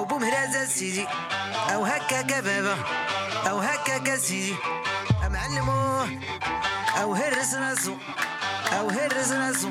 بمهرازة سيدي أو هكاكا بابا أو هكاكا سيدي معلموه أو هرس راسو أو هرس راسو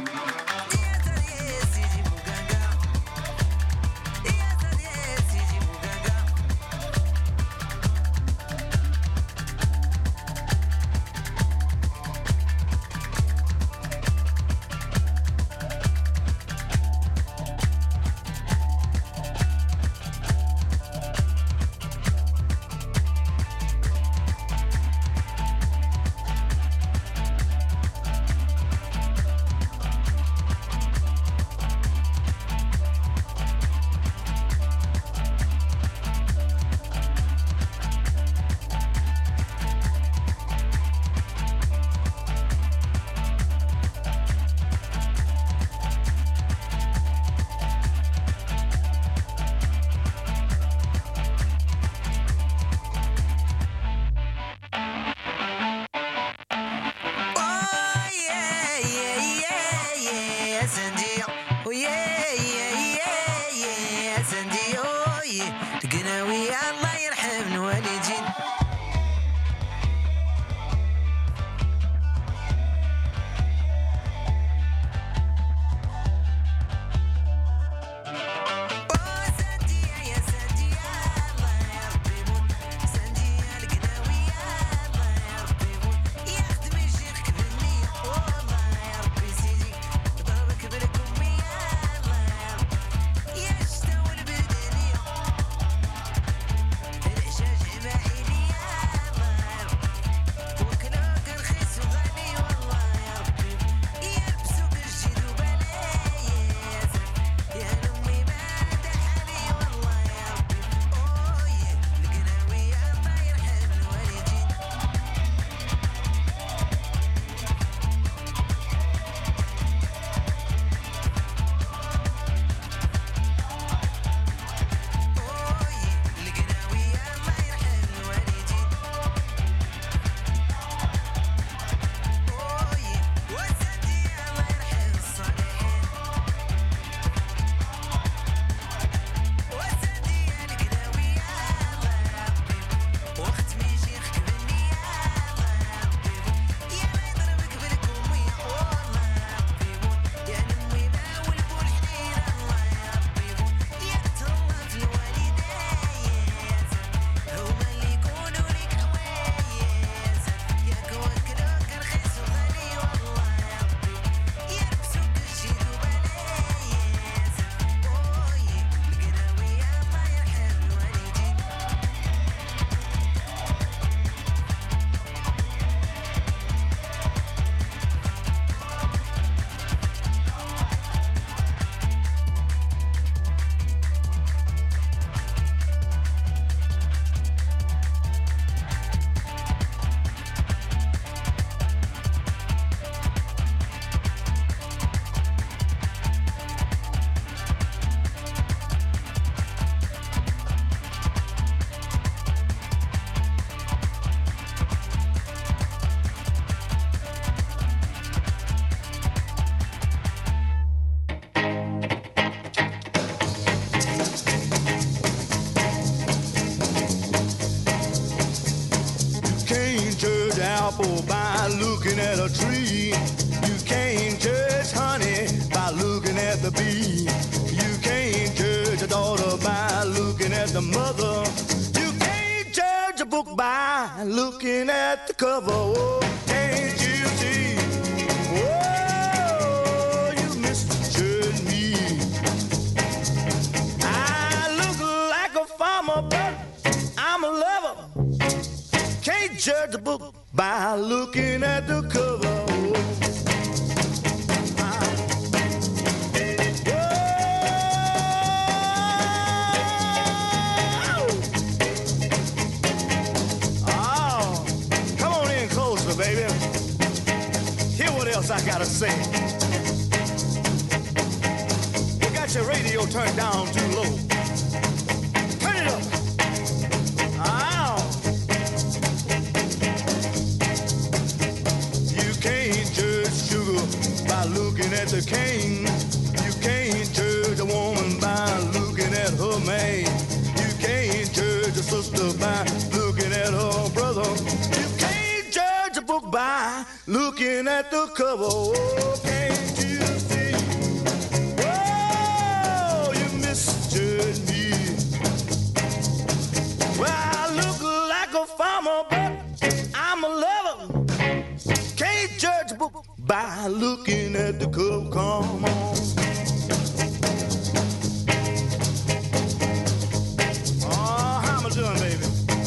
apple by looking at a tree. You can't judge honey by looking at the bee. You can't judge a daughter by looking at the mother. You can't judge a book by looking at the cover. Oh, can't you see? Oh, you misjudge me. I look like a farmer, but I'm a lover. Can't judge a book by looking at the cover. Baby, hear what else I gotta say. You got your radio turned down too low. Turn it up. Oh. You can't judge sugar by looking at the cane. You can't judge a woman by looking at her man. at the cover. Oh, can't you see? Oh, you misjudged me. Well, I look like a farmer, but I'm a lover. Can't judge a book by looking at the cover. Come on. Oh, how am I doing, baby?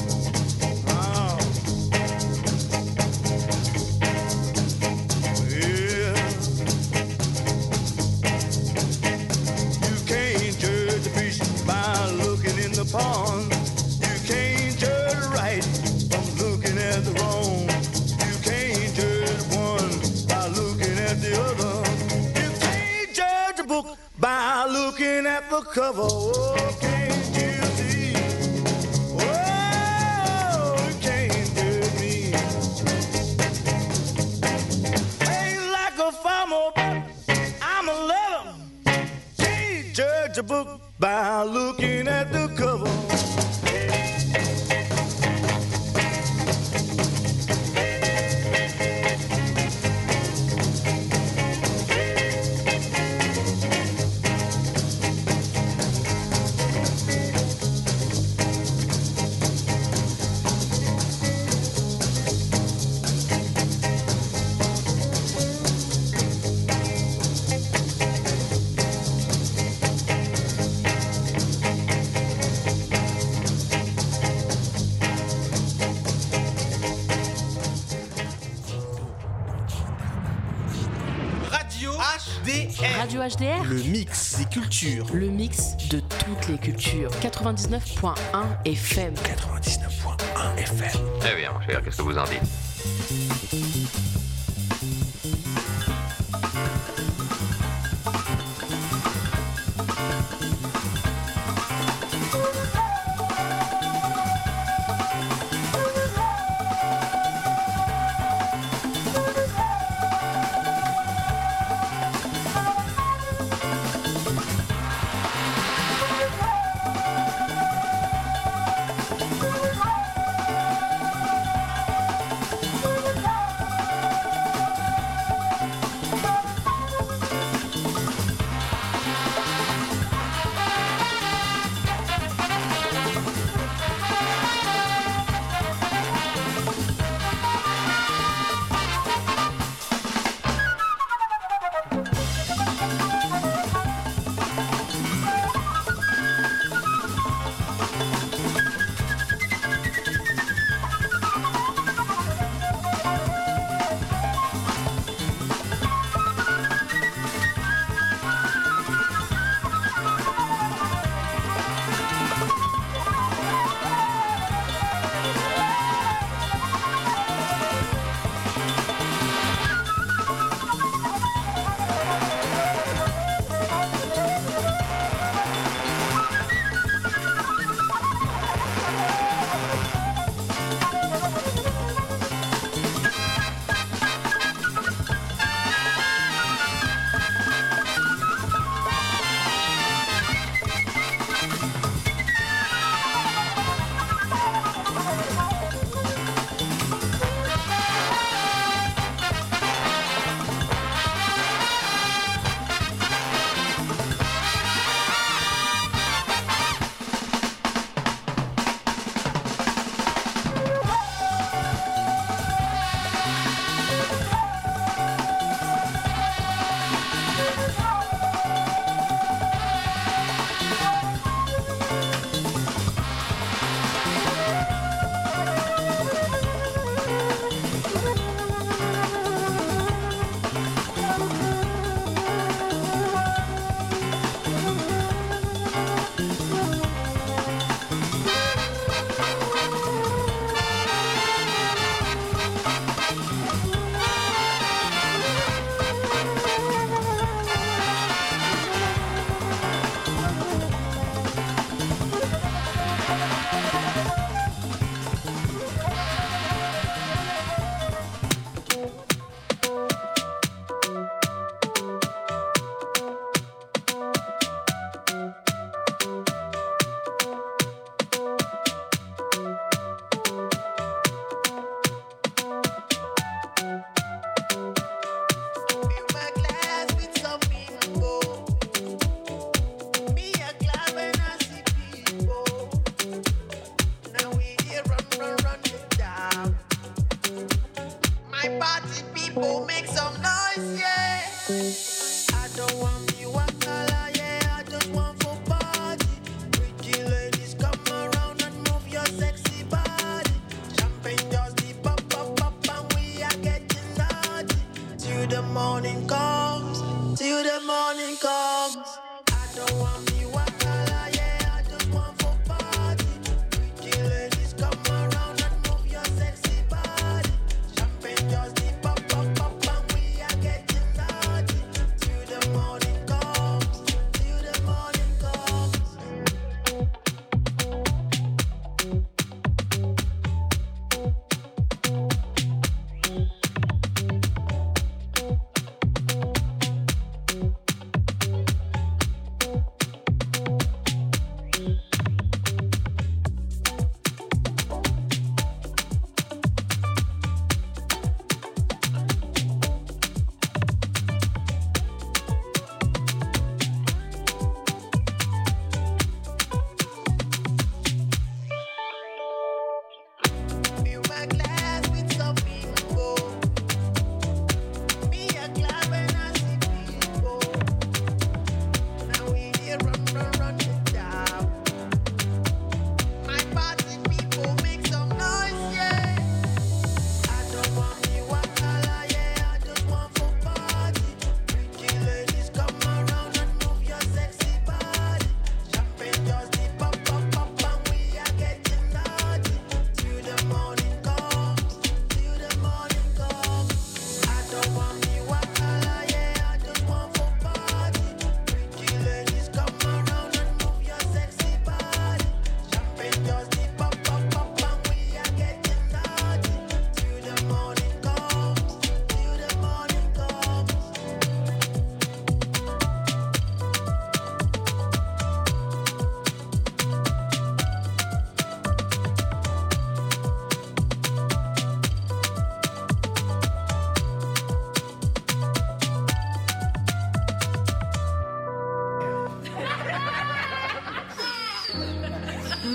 Pond. You can't judge right from looking at the wrong. You can't judge one by looking at the other. You can't judge a book by looking at the cover. Oh, can't you see? Oh, you can't judge me. Ain't like a farmer, but I'm a lover. Can't judge a book by looking at the cover. Radio HDR, le mix des cultures. Le mix de toutes les cultures. 99.1 FM. 99.1 FM. Très bien, mon cher, qu'est-ce que vous en dites?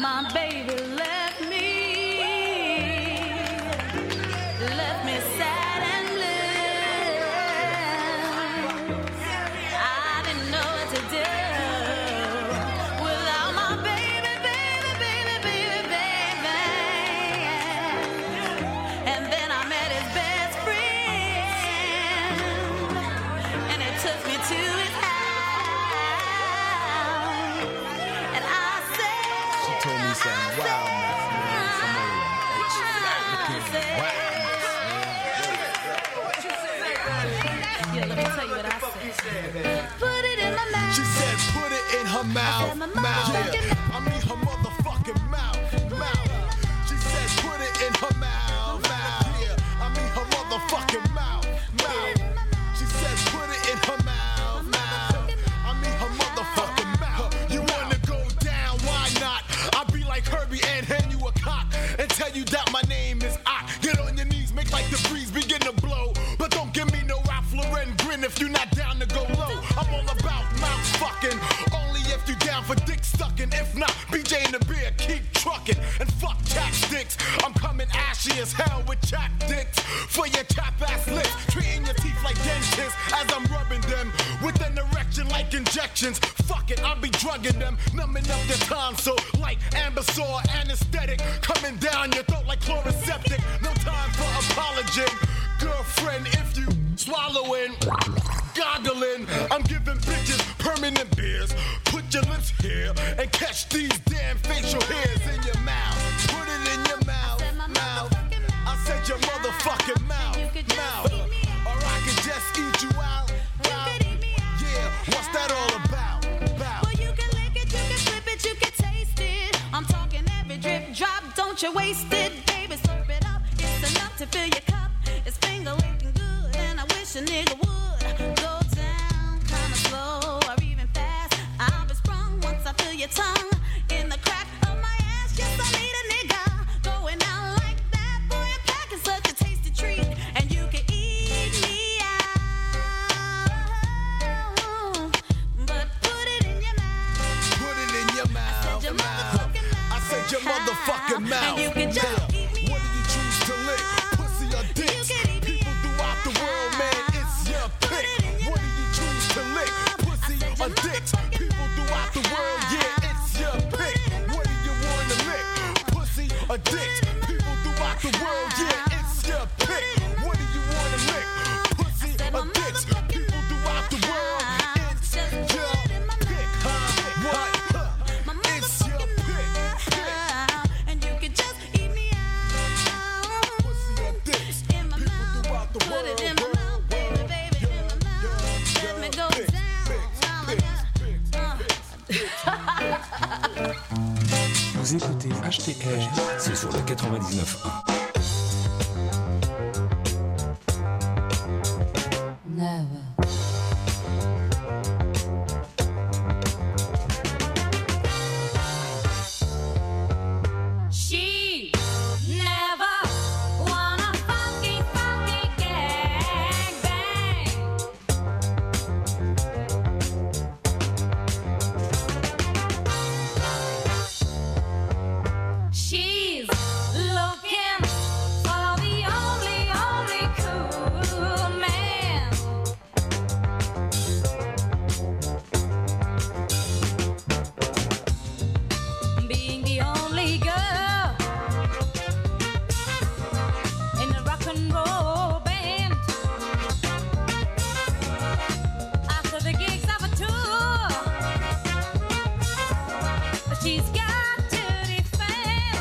my baby left me sad and blue. I didn't know what to do without my baby, baby, baby, baby, baby. And then I met his best friend, and it took me to his house, and I said, She told me something wild, man. yeah, let me tell you what I said. Put it in my mouth. She said, put it in her mouth. my Mouth. motherfucking Yeah. I mean her motherfucking mouth. Mouth. She said, put it in her mouth. Mouth. Yeah. I mean her motherfucking mouth. Mouth. She said, put it in her mouth. Mouth. I mean her motherfucking mouth. You wanna go down? Why not? I'll be like Herbie and hand you a cock and tell you that my name is Ock. Get on your knees, make like the breeze begin to blow. But don't give me no Ralph Lauren grin if you're not down to go low. I'm all about mouth fucking, only if you down for dick sucking. If not, BJ and the beer keep trucking. And fuck chapsticks, I'm coming ashy as hell with chap dicks for your chap ass lips. Treating your teeth like dentists as I'm rubbing them with an erection like injections. Fuck it, I'll be drugging them, numbing up your tonsil like Ambisor anesthetic, coming down your throat like chloroseptic. No time for apology, girlfriend. If you swallowing, goggling, I'm giving bitches permanent beers. Put your lips here and catch these damn facial hairs in your mouth. Put it in your mouth, mouth. I said your motherfucking mouth, mouth. Or I can just eat you out, out. Yeah, what's that all about? Well, you can lick it, you can flip it, you can taste it. I'm talking every drip drop, don't you waste it. Baby, slurp it up, it's enough to fill your cup. It's finger licking good, and I wish a nigga would go down kinda slow or even fast. I'll be sprung once I feel your tongue in the crack of my ass. Yes, I need a nigga going out like that. Boy, I'm packing such a tasty treat, and you can eat me out, but put it in your mouth. Put it in your mouth, mouth. I said your motherfucking mouth. And you can just Mouth. eat me What do you choose to lick? Pussy or dicks? You can eat me People throughout the world, man, it's your pick. What do you choose to lick? Pussy or dicks? People throughout the world, yeah, it's your pick. What do you want to lick? Pussy or dicks? People throughout the world, yeah, it's your pick. What do you want to lick? Pussy or dicks? People throughout the world, it's your pick. Huh? What? Huh? It's your pick. and you can just eat me out. Pussy or dicks? In my People mouth, throughout the put world, it in my mouth, baby, baby, in my mouth. Let me go Picks, down. picks, Oh my God. Vous écoutez HTR, c'est sur le 99.1. Never. She never wanna funky, funky gang bang. She's looking for the only cool man. Being the only girl in a rock and roll band. After the gigs of a tour, she's got to defend.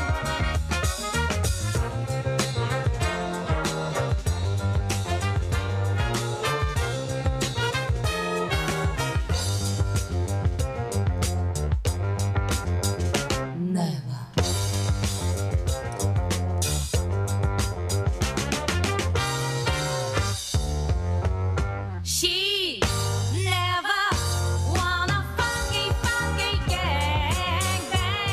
Never. She never wanna funky, funky gang bang.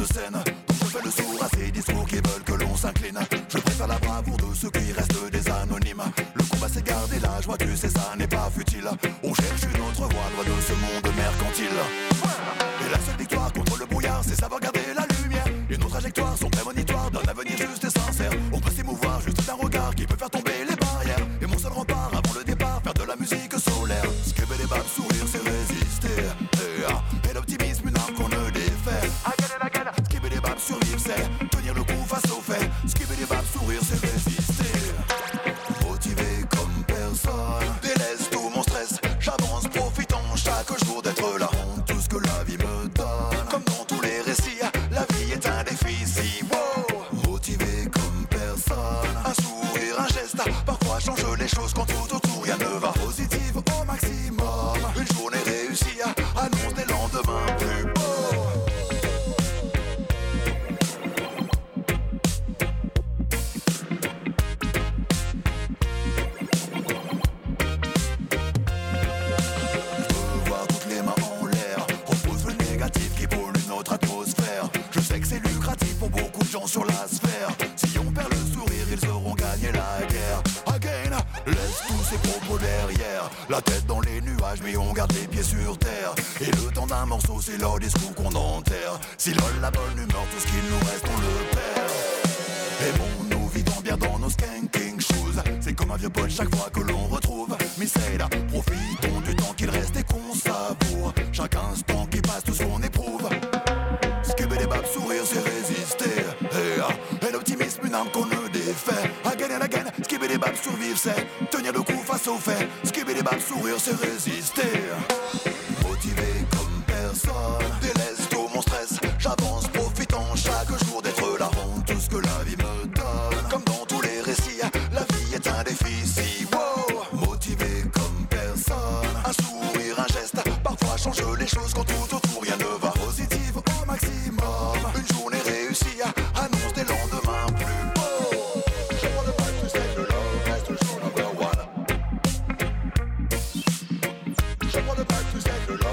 de scène. Je fais le sourd à ces discours qui veulent que l'on s'incline. Je préfère la bravoure de ceux qui restent des anonymes. Le combat c'est garder la joie, tu sais ça n'est pas futile. On cherche une autre voie loin de ce monde mercantile. Et la seule victoire contre le brouillard, c'est savoir garder la lumière. Et nos trajectoires sont prémonitoires d'un avenir juste et sincère. On peut s'émouvoir juste d'un regard qui peut faire tomber les barrières. Et mon seul rempart avant le départ, faire de la musique solaire. Skibber des babs, sourire c'est résister. Et l'optimisme une arme qu'on ne défait. Again, skibber des babs, survivre c'est tenir le coup face aux faits. Skibber des babs, sourire c'est résister. Motivé comme personne, délaisse tout mon stress. J'avance profitant chaque jour d'être là. Tout ce que la vie me donne. Comme dans tous les récits, la vie est un défi. Si wow. Motivé comme personne, un sourire, un geste, parfois change les choses quand tout autour rien ne va. Positive au maximum, une journée réussie annonce des lendemains plus beaux. Sur la sphère, si on perd le sourire, ils auront gagné la guerre. Again, laisse tous ces propos derrière. La tête dans les nuages, mais on garde les pieds sur terre. Et le temps d'un morceau, c'est leur discours qu'on enterre. Si l'ol la bonne humeur, tout ce qu'il nous reste, on le perd. Aimons-nous, vivons bien dans nos skanking shoes. C'est comme un vieux pote chaque fois que l'on retrouve. Misaïda, profitons du temps qu'il reste et qu'on savoure. Chaque instant qui passe, tout ce qu'on éprouve. Skibber des babs, sourire, c'est résister. Et l'optimisme, une arme qu'on ne défait. Again and again, skibber des babs, survivre, c'est tenir le coup face aux faits. Skibber des babs, sourire, c'est résister. Motivé comme personne, délaisse tout mon stress. J'avance, profitant chaque jour d'être là. Rends tout ce que la vie me donne. Comme dans tous les récits, la vie est un défi. Si wow. Motivé comme personne, un sourire, un geste, parfois change les choses quand tout autour rien ne va. Positive au maximum, une journée réussie annonce des lendemains plus beaux. Je vois le vibe, tu sais que l'homme reste toujours number one. Je vois le vibe, tu sais que l'homme.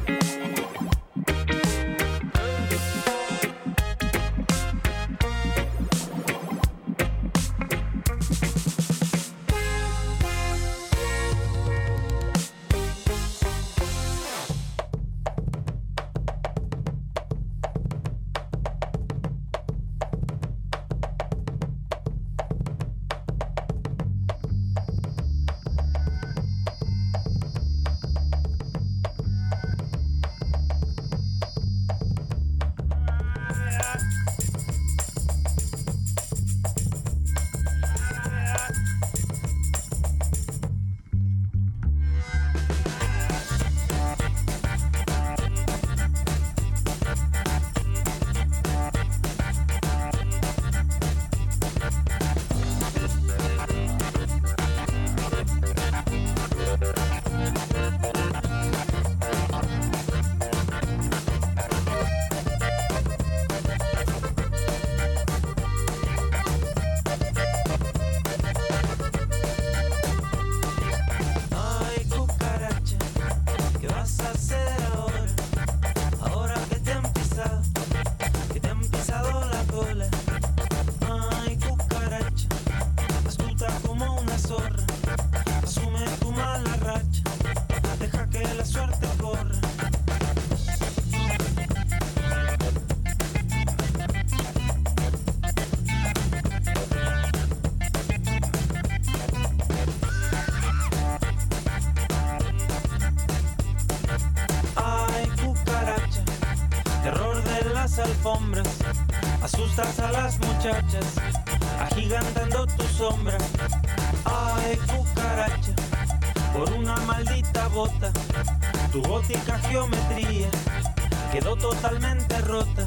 alfombras, asustas a las muchachas, agigantando tu sombra. Ay, cucaracha, por una maldita bota, tu gótica geometría quedó totalmente rota.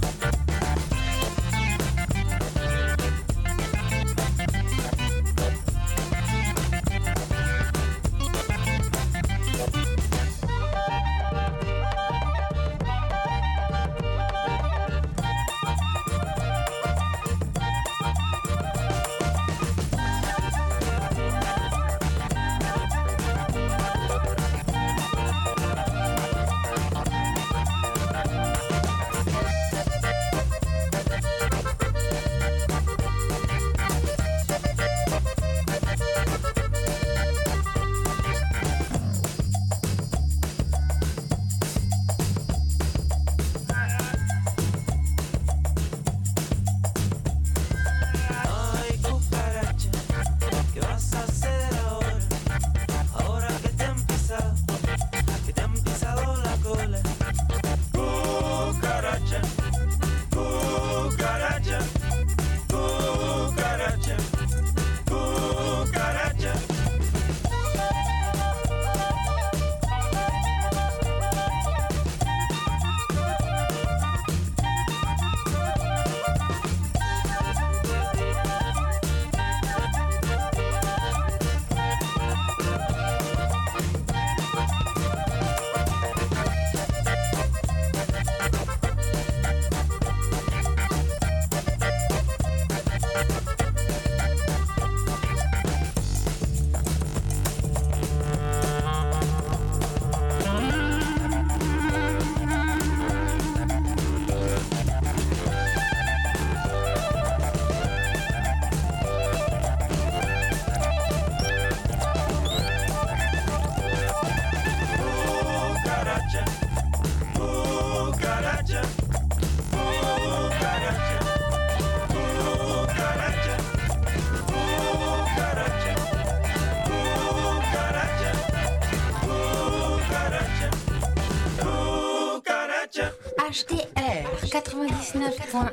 HDR 99.1.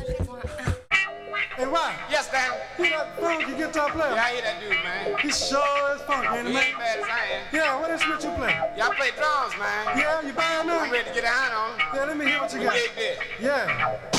Hey, Rock. Yes, Dan. Hear that funky guitar player? Yeah, I hear that dude, man. He sure is funky, ain't he, He man? ain't bad as I am. Yeah, what instrument you play? Yeah, I play drums, man. Yeah, you buying them? I'm ready to get a hand on. Yeah, let me hear what you got. Dig this. Yeah.